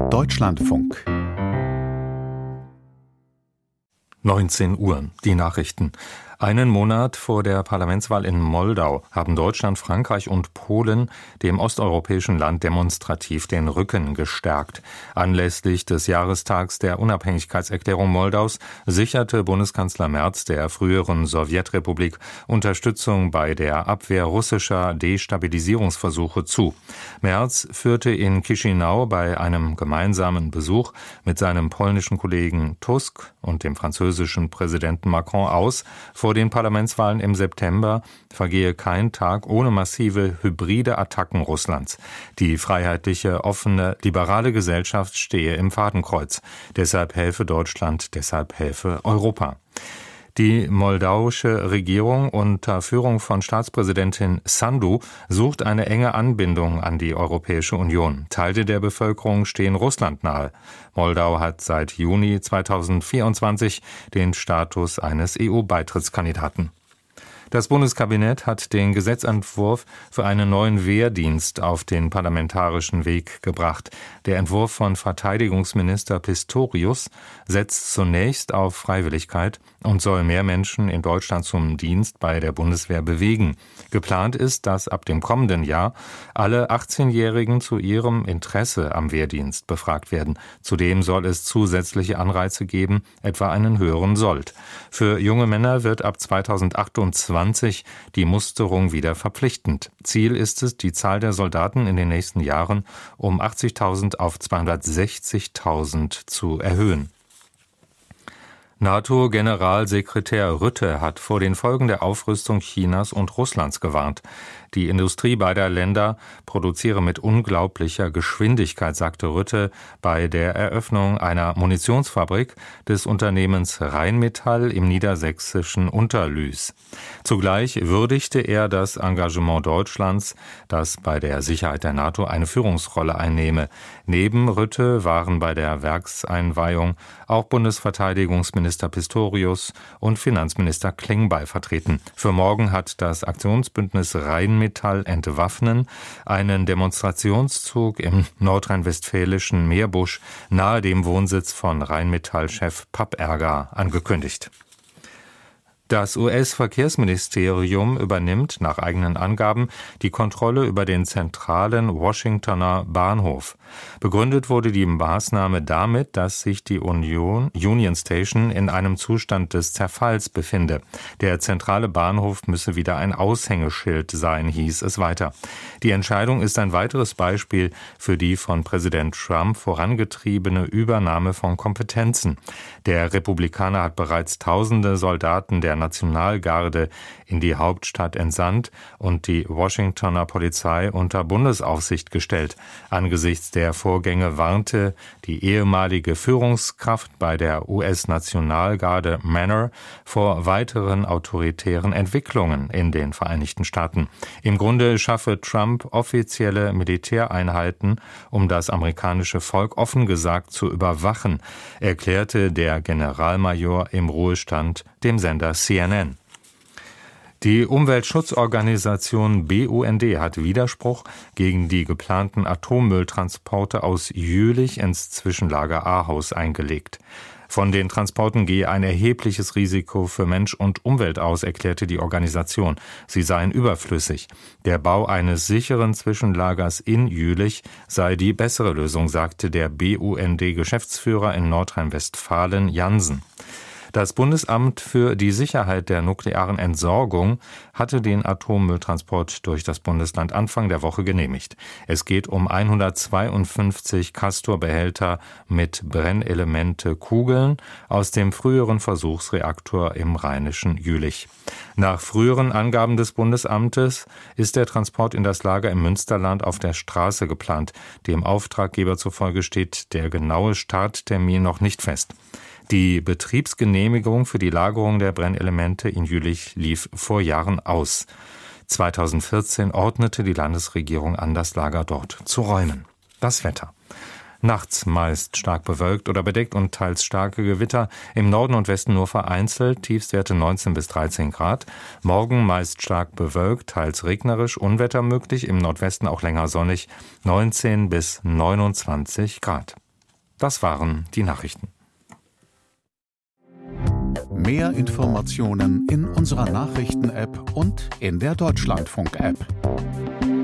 Deutschlandfunk 19 Uhr, die Nachrichten. Einen Monat vor der Parlamentswahl in Moldau haben Deutschland, Frankreich und Polen dem osteuropäischen Land demonstrativ den Rücken gestärkt. Anlässlich des Jahrestags der Unabhängigkeitserklärung Moldaus sicherte Bundeskanzler Merz der früheren Sowjetrepublik Unterstützung bei der Abwehr russischer Destabilisierungsversuche zu. Merz führte in Chișinău bei einem gemeinsamen Besuch mit seinem polnischen Kollegen Tusk und dem französischen Präsidenten Macron aus, vor den Parlamentswahlen im September vergehe kein Tag ohne massive hybride Attacken Russlands. Die freiheitliche, offene, liberale Gesellschaft stehe im Fadenkreuz. Deshalb helfe Deutschland, deshalb helfe Europa. Die moldauische Regierung unter Führung von Staatspräsidentin Sandu sucht eine enge Anbindung an die Europäische Union. Teile der Bevölkerung stehen Russland nahe. Moldau hat seit Juni 2024 den Status eines EU-Beitrittskandidaten. Das Bundeskabinett hat den Gesetzentwurf für einen neuen Wehrdienst auf den parlamentarischen Weg gebracht. Der Entwurf von Verteidigungsminister Pistorius setzt zunächst auf Freiwilligkeit und soll mehr Menschen in Deutschland zum Dienst bei der Bundeswehr bewegen. Geplant ist, dass ab dem kommenden Jahr alle 18-Jährigen zu ihrem Interesse am Wehrdienst befragt werden. Zudem soll es zusätzliche Anreize geben, etwa einen höheren Sold. Für junge Männer wird ab 2028 die Musterung wieder verpflichtend. Ziel ist es, die Zahl der Soldaten in den nächsten Jahren um 80.000 auf 260.000 zu erhöhen. NATO-Generalsekretär Rutte hat vor den Folgen der Aufrüstung Chinas und Russlands gewarnt. Die Industrie beider Länder produziere mit unglaublicher Geschwindigkeit, sagte Rutte bei der Eröffnung einer Munitionsfabrik des Unternehmens Rheinmetall im niedersächsischen Unterlüß. Zugleich würdigte er das Engagement Deutschlands, das bei der Sicherheit der NATO eine Führungsrolle einnehme. Neben Rutte waren bei der Werkseinweihung auch Bundesverteidigungsminister Pistorius und Finanzminister Klingbeil vertreten. Für morgen hat das Aktionsbündnis Rheinmetall entwaffnen einen Demonstrationszug im nordrhein-westfälischen Meerbusch nahe dem Wohnsitz von Rheinmetall-Chef Papperger angekündigt. Das US-Verkehrsministerium übernimmt nach eigenen Angaben die Kontrolle über den zentralen Washingtoner Bahnhof. Begründet wurde die Maßnahme damit, dass sich die Union Station in einem Zustand des Zerfalls befinde. Der zentrale Bahnhof müsse wieder ein Aushängeschild sein, hieß es weiter. Die Entscheidung ist ein weiteres Beispiel für die von Präsident Trump vorangetriebene Übernahme von Kompetenzen. Der Republikaner hat bereits Tausende Soldaten der Nationalgarde in die Hauptstadt entsandt und die Washingtoner Polizei unter Bundesaufsicht gestellt. Angesichts der Vorgänge warnte die ehemalige Führungskraft bei der US-Nationalgarde Manor vor weiteren autoritären Entwicklungen in den Vereinigten Staaten. Im Grunde schaffe Trump offizielle Militäreinheiten, um das amerikanische Volk offen gesagt zu überwachen, erklärte der Generalmajor im Ruhestand dem Sender CNN. Die Umweltschutzorganisation BUND hat Widerspruch gegen die geplanten Atommülltransporte aus Jülich ins Zwischenlager Ahaus eingelegt. Von den Transporten gehe ein erhebliches Risiko für Mensch und Umwelt aus, erklärte die Organisation. Sie seien überflüssig. Der Bau eines sicheren Zwischenlagers in Jülich sei die bessere Lösung, sagte der BUND-Geschäftsführer in Nordrhein-Westfalen Jansen. Das Bundesamt für die Sicherheit der nuklearen Entsorgung hatte den Atommülltransport durch das Bundesland Anfang der Woche genehmigt. Es geht um 152 Castor-Behälter mit Brennelemente-Kugeln aus dem früheren Versuchsreaktor im rheinischen Jülich. Nach früheren Angaben des Bundesamtes ist der Transport in das Lager im Münsterland auf der Straße geplant. Dem Auftraggeber zufolge steht der genaue Starttermin noch nicht fest. Die Betriebsgenehmigung für die Lagerung der Brennelemente in Jülich lief vor Jahren aus. 2014 ordnete die Landesregierung an, das Lager dort zu räumen. Das Wetter. Nachts meist stark bewölkt oder bedeckt und teils starke Gewitter. Im Norden und Westen nur vereinzelt, Tiefstwerte 19 bis 13 Grad. Morgen meist stark bewölkt, teils regnerisch, Unwetter möglich. Im Nordwesten auch länger sonnig, 19 bis 29 Grad. Das waren die Nachrichten. Mehr Informationen in unserer Nachrichten-App und in der Deutschlandfunk-App.